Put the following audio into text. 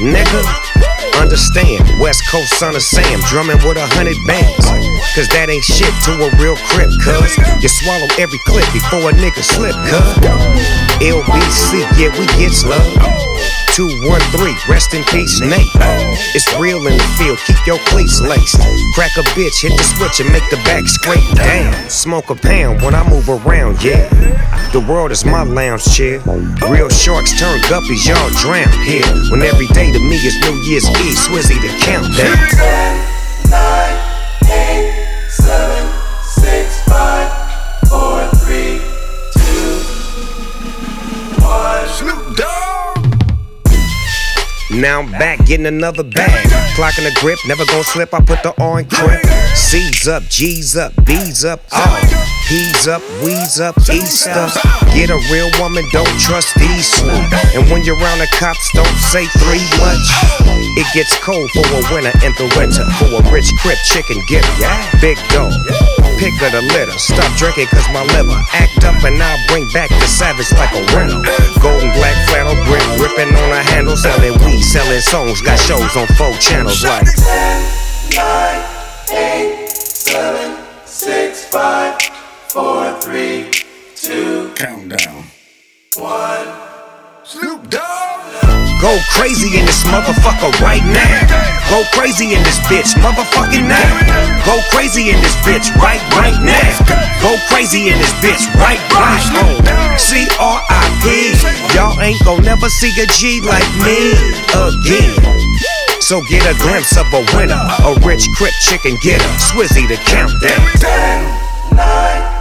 nigga. Understand, West Coast son of Sam, drumming with 100 bands. Cause that ain't shit to a real crip, cuz you swallow every clip before a nigga slip, cuz LBC, yeah, we get love. 213, rest in peace, Nate. It's real in the field, keep your cleats laced. Crack a bitch, hit the switch and make the back scrape down. Smoke a pound when I move around, yeah. The world is my lounge chair. Real sharks turn guppies, y'all drown here. When every day to me is New Year's Eve, Swizzy the countdown. 10, 9, 8, 7, 6, 5, 4, 3, 2, 1. Snoop Dogg. Now I'm back getting another bag. Clocking the grip, never gon' slip. I put the R in crib. C's up, G's up, B's up, all. P's up, we's up, Easter. Get a real woman, don't trust these slow. And when you're around the cops, don't say three much. It gets cold for a winter in the winter. For a rich crip chicken getter. Big dog, pick of the litter. Stop drinking cause my liver act up and I'll bring back the savage like a rental. Golden black flannel grip, ripping on a handle. Selling weed, selling songs, got shows on 4 channels like 10, 9, 8, 7, 6, 5, 4, 3, 2, Countdown. 1. Snoop Dogg. go crazy in this motherfucker right now. Go crazy in this bitch, motherfucking now. Go crazy in this bitch right now. Go crazy in this bitch right now. C-R-I-P. Y'all ain't gon' never see a G like me again. So get a glimpse of a winner, a rich crip chicken getter. Swizzy the countdown. 10, 9,